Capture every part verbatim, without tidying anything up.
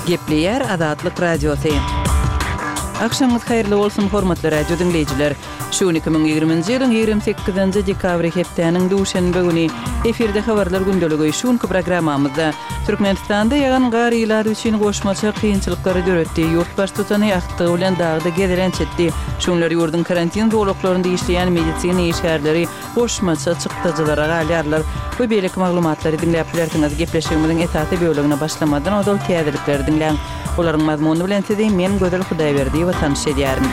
Gepleyer Azatlyk Radiosu. Akşamınız hayırlı olsun hormatly radio dinleyijiler. Şu iki bin ýygrymynjy ýylyň ýygrimi sekizinji dekabry hepdeniň duşanby güni efirde habarlar gündöligi şunky programmamyzda Türkmenistanda ýagan gar ýylar üçin goşmaça kynçylyklary göretdi. Ýurtbaş tutany aktygy bilen dagda gedilen çetdi. Şunlar ýurdun karantin dowluklarynda işleýän medisina işgärleri goşmaça çykdyjylara galýarlar. Bu beýleki maglumatlary dinläp bilersiňiz. Gepleşigimiziň esasy bölümine başlamadan odal täzelikleri dinleň. Olaryň mazmuny bilen sizi men Gözel Hudaýberdi we tanış edýärim.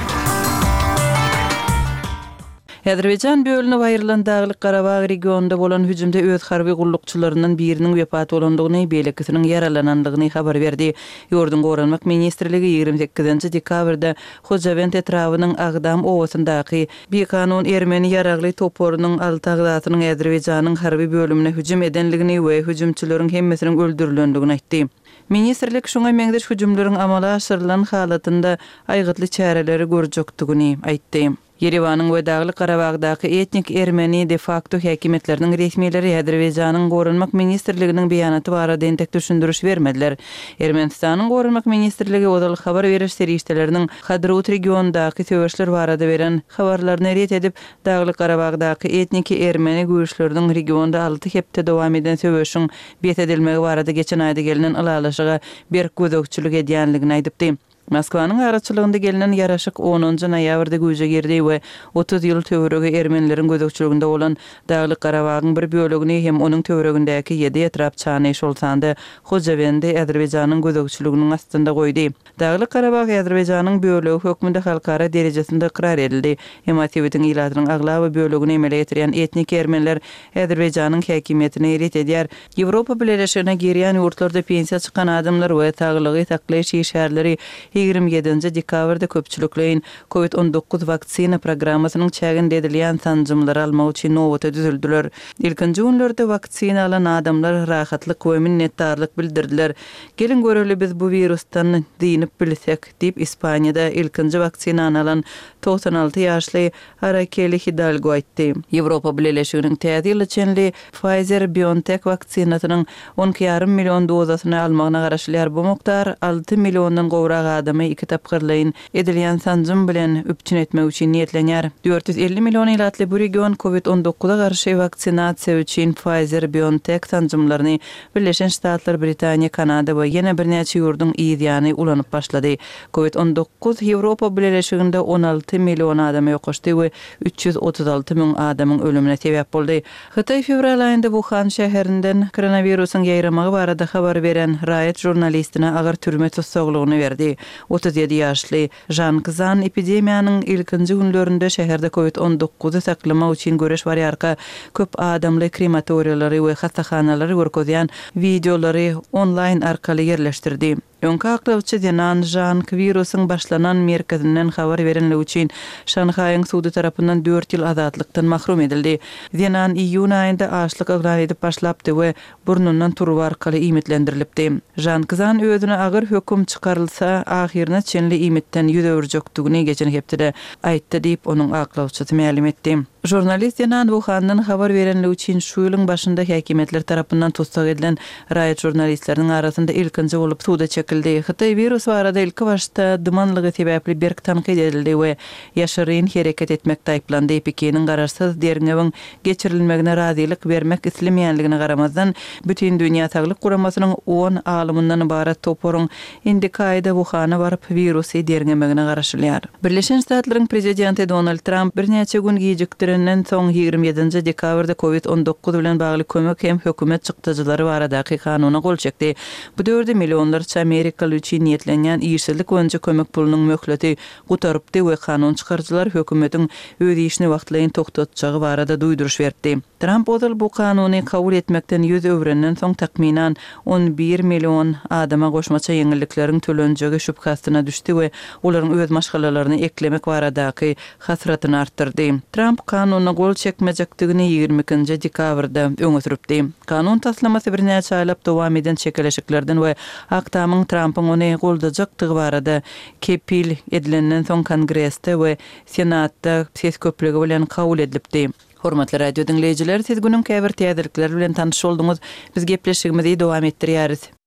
Azerbaýjan bölüni aýrylan Daglyk Garabag regionunda bolan hüjümde öz harby gullukçylarynyň biriniň wepat bolandygyny, beýlekisiniň yaralanandygyny habar berdi. Ýurdun Goranmak ministrligi ýygrimi sekizinji dekabrda Hojavent etrawynyň Agdam owasyndaky bir kanun Ermeni ýaragly toporunyň altagdatynyň Azerbaýjanyň harby bölümine hüjüm edenligini we hüjümçileriň hemmesiniň öldürilendigini aýtdy. Ministrlik şoňa meňdeş hüjümleriň amala aşyrylan halatynda aýgytly çäreleri görjekdigini aýtdy. Yerewanyň we Daglyk Garabagdaky etnik Ermeni de facto häkimetleriniň resmiýetleri Azerbaýjanyň Goranmak ministrliginiň beýanaty barada entek düşündürüş bermediler. Ermenistanyň Goranmak ministrligi odal habar beriş serişdeleriniň Hadrut regionundaky töweşler barada beren habarlaryny ret edip, Daglyk Garabagdaky etnik Ermeni güýçleriniň regionda alty hepde dowam eden töweşiň bet edilmegi barada geçen aýda gelinen ylalaşyga bir gözökçülük edýänligini aýdypdy. Moskwanyň araçylygynda gelinen ýaraşyk onunji noýabrda güýje girdi we otuz ýyl töweregi Ermenileriň gözökçüliginde bolan Daglyk Garabagyň bir bölegini hem onuň töweregindäki ýedi etrap çany şolsanda Hojavende Azerbaýjanyň gözökçüliginiň astynda goýdy. Daglyk Garabag Azerbaýjanyň bölegi hökmünde halkara derejesinde ikrar edildi. Hem Atabetiň ýylatynyň aglawy bölegini emele ýetirýän etnik Ermeniler Azerbaýjanyň häkimetini ret edýär. Ýewropa Birleşigine girýän ýurtlarda pensiýa çykan adamlar we taglygy taklaýyş işgärleri ýygrimi ýedinji dekabrda köpçülikleýin covid on dokuz vaksina programmasynyň çäginde edilýän tanjymlary almak üçin nowata düzüldüler. Ilkinji günlerde vaksina alan adamlar rahatlyk we minnetdarlyk bildirdiler. Gelin göreli biz bu virusdan diýinip bilsek diýip Ispaniýada ilkinji vaksina alan doksan alty ýaşly Arakeli Hidalgo aýtdy. Ýewropa Birleşiginiň täze çenli Pfizer-BioNTech vaksinasynyň on iki ýarym million dozasyny almagyna garaşlyar bu mukdar alty milliondan gowrak adamy iki tapgyrlaýyn edilýän sanjym bilen üpçün etmek üçin niýetlenýär. dört yüz elli million ýylatly bu region covid on dokuza garşy vaksinasiýa üçin Pfizer-BioNTech sanjymlaryny Birleşen Ştatlar, Britaniýa, Kanada we ýene bir näçe ýurdun ýygyany ulanyp başlady. covid on dokuz Ýewropa Birleşiginde on alty million adamy ýokaşdy we üç yüz otuz alty ming adamyň ölümine sebäp boldy. Hytaý fevral aýynda Wuhan şäherinden koronawirusyň ýaýramagy barada habar beren Riot jurnalistine agyr türme tutsaglygyny berdi. otuz ýedi ýaşly Jan Kzan epidemiýanyň ilkinji günlerinde şäherde covid on dokuzy saklamak üçin göreş barýarka köp adamly krematoriýalary we hastahanalary görkezýän videolary online arkaly ýerleşdirdi. Öňki aklawçy denan Jan virusyň başlanan merkezinden habar berenligi üçin Şanhaýyň sudy tarapyndan dört ýyl azatlykdan mahrum edildi. Denan iýun aýynda açlyk agran edip başlapdy we burnundan turup arkaly iýmitlendirilipdi. Jan Kzan özüne agyr hökm çykarylsa ahirine çenli iýmitden ýüz öwürjekdigini geçen hepde aýtdy diýip onuň aklawçysy ma'lum etdi. Jurnalist Denan Wuhan'dan habar berenligi üçin şu ýylyň başynda häkimetler tarapyndan tutsak edilen Riot jurnalistleriň arasynda ilkinji bolup suda çekildi. Hytaý virus barada ilki başta dymanlygy sebäpli berk tanqid edildi we ýaşaryn hereket etmekde aýplandy. Pekiniň garaşsyz derňewiň geçirilmegine razylyk bermek islemýänligine garamazdan bütün dünýä saglyk guramasynyň on alymyndan ibaret toporuň indi kaýda Wuhan'a baryp virusy derňemegine garaşylýar. Birleşen Ştatlaryň prezidenti Donald Trump bir näçe gün gijikdirenden soň ýygrimi ýedinji dekabrda covid on dokuz bilen bagly kömek hem hökümet çykdyjylary baradaky kanuny gol çekdi. Bu dört millionlarça Amerikalı üçin niýetlenýän ýyşylyk öňce kömek pulunyň möhleti gutarypdy we kanun çykarjylar hökümetiň öz işini wagtlaýyn toktatjagy barada duýduruş berdi. Trump odal bu kanuny kabul etmekden ýüz öwrenden soň takminan on bir million adama goşmaça ýeňillikleriň tölenjegi şüphasyna düşdi we olaryň öz maşgalalaryny eklemek baradaky hasratyny artdyrdy. Trump kanunyna gol çekmejekdigini ýygrimi ikinji dekabrda öňe süripdi. Kanun taslamasy bir näçe aýlap dowam eden çekeleşiklerden we Aktamyň Trumpyň ony goldajakdygy barada kepil edilenden soň Kongressde we Senatda ses köplügi bilen kabul edilipdi. Hormatly radio dinleyijiler, siz günüň käbir täzelikleri bilen tanyş bolduňyz. Biz gepleşigimizi dowam etdirýäris.